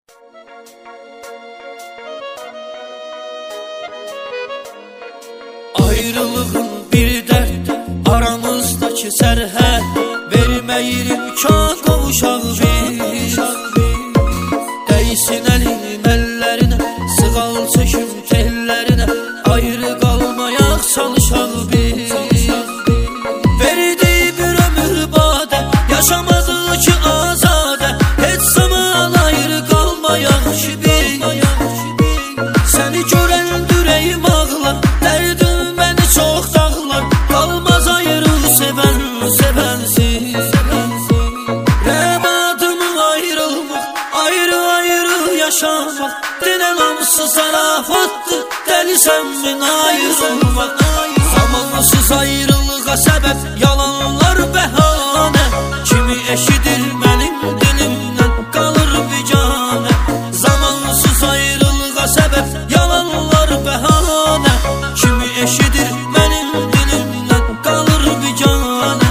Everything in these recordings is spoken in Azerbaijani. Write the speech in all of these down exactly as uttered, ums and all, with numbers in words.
Ayrılığın bir dert, aramızdaki sərhəd, verməyir imkan qovuşaq biz. Dəysin əlim əllərinə, sığal çəkim tellərinə, ayrı qalmayaq çalışaq biz. Verdi bir ömür badə, yaşamadı ki azadə, heç zaman ayrı qalmayaq ki biz. Səni görən ürəyim ağlar, dərdim məni çox dağlar, qalmaz ayrı sevən sevənsiz. Rəmadımı ayrılmaq, ayrı ayrı yaşamaq, denən hamısı zarafatdır, dəlisən min ayrılmaq. Zamansız ayrılığa səbəb yalanlar bəhanə, kimi eşidir mənim dilimdən qalır biganə. Zamansız ayrılığa səbəb yalanlar bəhanə, kimi eşidir mənim dilimdən qalır biganə.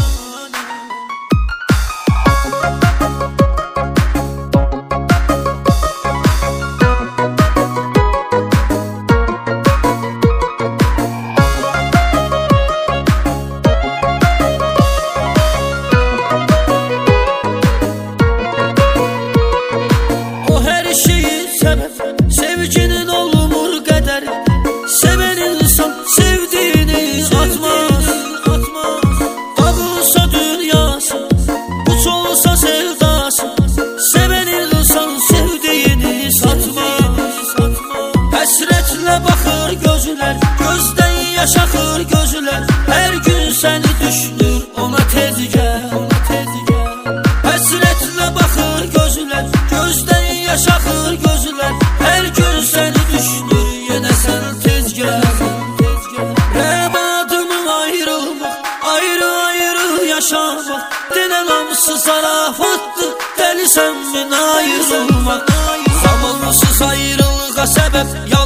Sevginin olmur qədəri, sevən insan sevdiğini atmaz. Dağılsa dünyası, uç olsa sevdası, sevən insan sevdiğini satmaz. Həsrətlə baxır gözlər, gözdən yaş axır gözlər, hər gün səni düşünür ona tez gəl. Həsrətlə baxır gözlər, gözdən yaş axır gözlər, hər gün səni düşünür, yenə sən tez gəl. Rəmadımı ayrılmaq, ayrı ayrı yaşamaq, denən hamısı zarafatdır, dəlisən min ayrılmaq. Zamansız ayrılığa səbəb